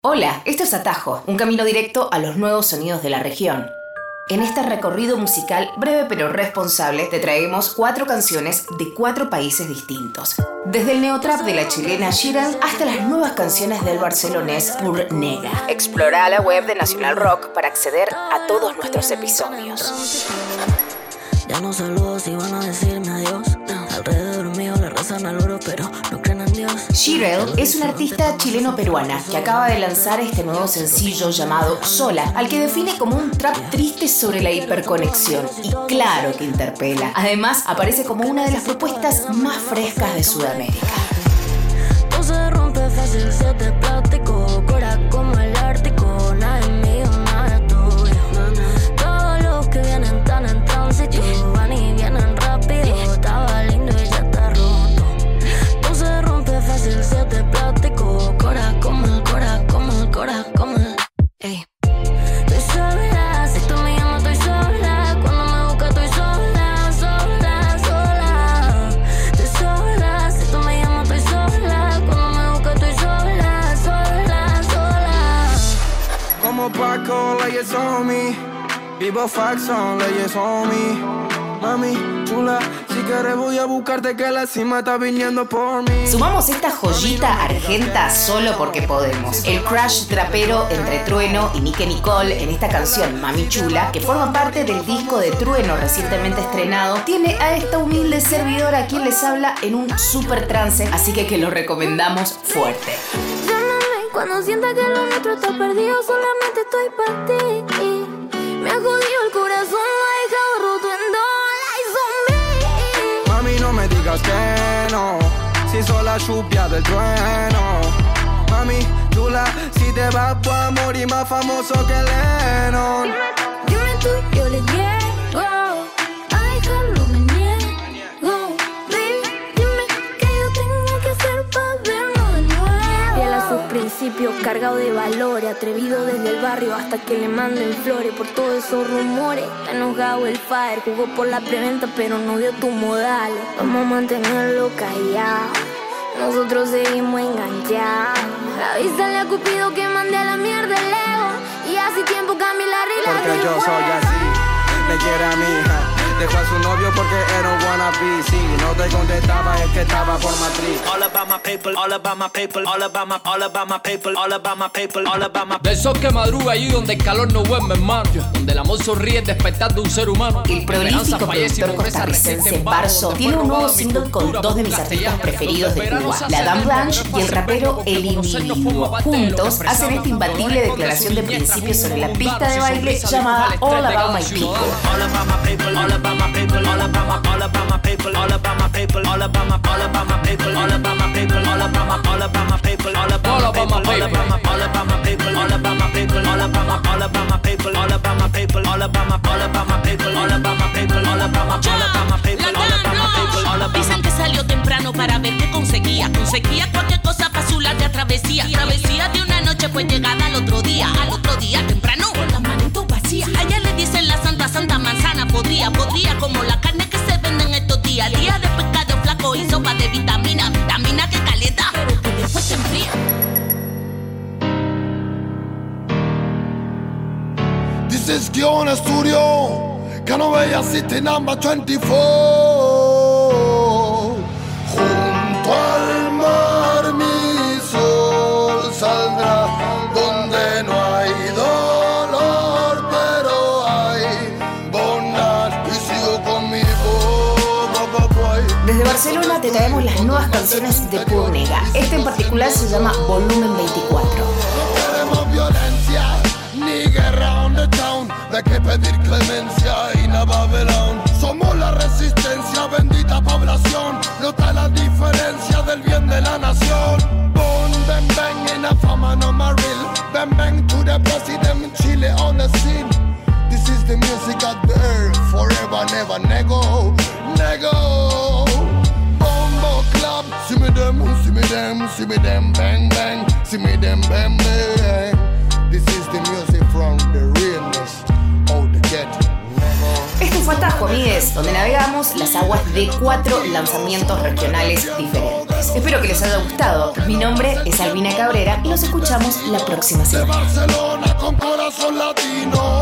Hola, esto es Atajo, un camino directo a los nuevos sonidos de la región. En este recorrido musical breve pero responsable te traemos 4 canciones de 4 países distintos. Desde el neotrap de la chilena Shirel hasta las nuevas canciones del barcelonés Pur Nega. Explora la web de Nacional Rock para acceder a todos nuestros episodios. Ya no saludo si van a decirme adiós. Alrededor mío le rezan al oro, pero no creen en Dios. Shirel es una artista chileno-peruana que acaba de lanzar este nuevo sencillo llamado Sola, al que define como un trap triste sobre la hiperconexión. Y claro que interpela. Además, aparece como una de las propuestas más frescas de Sudamérica. No se rompe fácil, se te platico. Cora como el Ártico, nada es mío, nada es tuyo. Todos los que vienen tan en tránsito van y vienen rápido. Estaba lindo y ya está roto. No se rompe fácil, se te platico. Cora como el Cora, como el Cora, como el... Ey. Estoy sola, si tú me llamas estoy sola. Cuando me buscas estoy sola, sola, sola. Estoy sola, si tú me llamas estoy sola. Cuando me buscas estoy sola, sola, sola. Como Paco, leyes on me. Vivo Faxon, leyes on me. Mami, chula, si quieres voy a buscarte que la cima está viniendo por mí. Sumamos esta joyita argenta solo porque podemos. El crush trapero entre Trueno y Nicki Nicole en esta canción Mami Chula, que forma parte del disco de Trueno recientemente estrenado, tiene a esta humilde servidora a quien les habla en un super trance, así que lo recomendamos fuerte. Llámame cuando sienta que lo nuestro está perdido, solamente estoy para ti. Me ha jodido el corazón, lo ha dejado roto en zombie. Mami, no me digas que no, si soy la lluvia del trueno. Mami, chula, si te vas voy a morir más famoso que Lennon. Dime tú, yo le llego a dejarlo, me niego. Baby, dime qué yo tengo que hacer para verlo de nuevo. Fiel a sus principios, cargado de valores, atrevido desde el barrio hasta que le manden flores. Por todos esos rumores, está enojado el fire. Jugó por la preventa pero no dio tus modales. Vamos a mantenerlo callado, nosotros seguimos enganchados. Avísale a Cupido que mande a la mierda el ego. Y hace tiempo cambié la regla. Porque yo soy así, le quiere a mi hija. Dejó a su novio porque era un wannabe. Si no te contestaba es que estaba por matriz. All about my people, all about my people, all about my people, all about my people, all about my people. De esos que madruga allí donde el calor no duerme, hermano. Donde el amor sonríe despertando un ser humano. El prolífico productor costarricense Barso tiene un nuevo single con 2 de mis artistas preferidos de Cuba, la Dame Blanche y el rapero El Individuo. Juntos hacen esta imbatible declaración de principios sobre la pista de baile llamada All About My People. All about my people, all about my people, all about my people, all about my people, all about my people, all about my people, all about my people, all about my people, all about my people, all about my people, all about my people, all about my people, all about my people, all about my people, all about my people, all about my people. Dicen que salió temprano para ver qué conseguía. Conseguía cualquier cosa para su larga travesía. Travesía de una noche pues llegada al otro día. Al otro día temprano con las manitos vacías. Allá le dicen la santa manzana. Podría como la carne que se vende en estos días. Día de pescado flaco y sopa de vitamina que calienta pero que después se enfría. This is Kiona Studio, Canovella City number 24. Junto al mar mi sol saldrá, donde no hay dolor, pero hay bondad. Y sigo con mi boy. Desde Barcelona te traemos las nuevas canciones de Pur Nega. Este en particular se llama Volumen 24. No queremos violencia ni guerra on the town. De que pedir clemencia y nada verán. Somos la resistencia, bendita población. Nota la diferencia del bien de la nación. Boom, bang, bang, in a fama no my real. Bang, bang to the president, Chile on the scene. This is the music out there, forever, never, nego. Bombo club, see me them, bang, bang. See me them, bang, bang. This is the music from the realness of the ghetto. Esto fue Atajo, amigues, donde navegamos exploramos las aguas de 4 lanzamientos regionales diferentes. Espero que les haya gustado. Mi nombre es Albina Cabrera y nos escuchamos la próxima semana. De Barcelona con corazón latino.